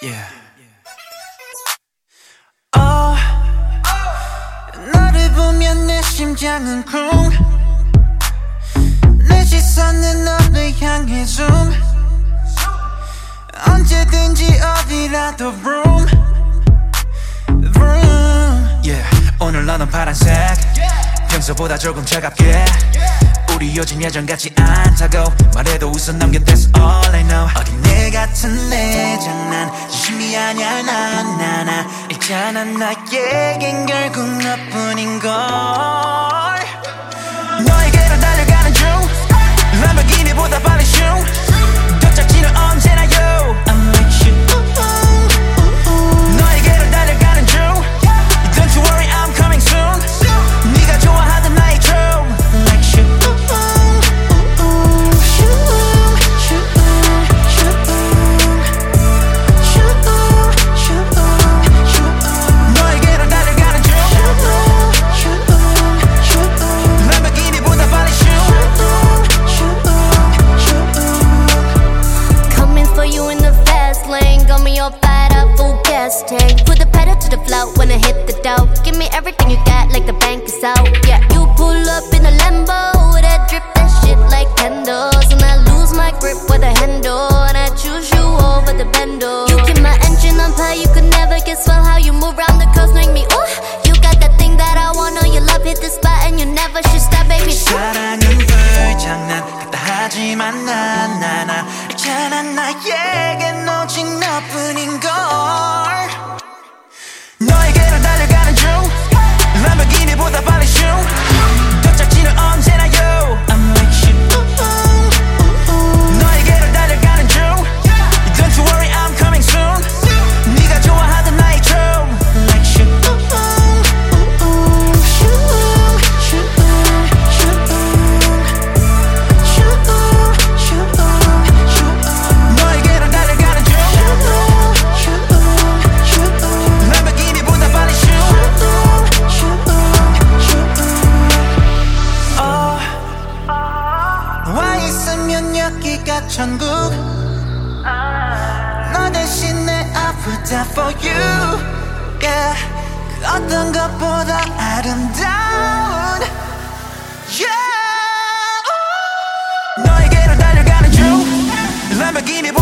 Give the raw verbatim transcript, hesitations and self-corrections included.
Yeah. Oh, 너를 보면 내 심장은 쿵. 내 시선은 너를 향해 zoom. 언제든지 어디라도 vroom vroom. Yeah. 오늘 너는 파란색, 평소보다 조금 차갑게. 우리 요즘 예전같지 않다고 말해도 웃어 넘겨 that's all I know. 어린애 같은 내 장난 진심이 아냐 난 나나. 있잖아 나에겐 결국 너뿐인걸. 너에게로 달려가는 중 람보르기니보다 빨리 슝. 도착지는 언제나 you I'm with you. 너에게로 달려가는 중 Don't you worry I'm coming soon. 네가 좋아하던 나의 춤 Like you. 너에게로 달려가는 중 람보르기니보다 빨리 슝. Coming for you in the fast lane, got me all fired up, full gas tank. Put the pedal to the floor when I hit the dough. Give me everything you got, like the bank is out. Yeah, you pull up in a Lambo, that drip that shit like candles, and I lose my grip with the handle, and I choose you over the bando. You keep my engine on fire, you could never guess well how you move around the coast, make me ooh. You got that thing that I want, know your love hit the spot, and you never should stop, baby. 사랑은 불장난 같다 하지만 난 나나. 있잖아 나에겐 오직 너뿐인걸. 너에게로 달려가는 중 람보르기니보다 빨리 슝. 도착지는 언제나 you I'm with you. 너에게로 달려가는 중 Don't you worry I'm coming soon. 네가 좋아하던 나의 춤 Like you. 너에게로 달려가는 중 람보르기니보다 빨리 슝. Oh, 너와 있으면 여기가 천국. 너 대신 내 아프다 for you. Yeah, 그 어떤 것보다 아름다운. Yeah. 너에게로 달려가는 중 람보르기니보다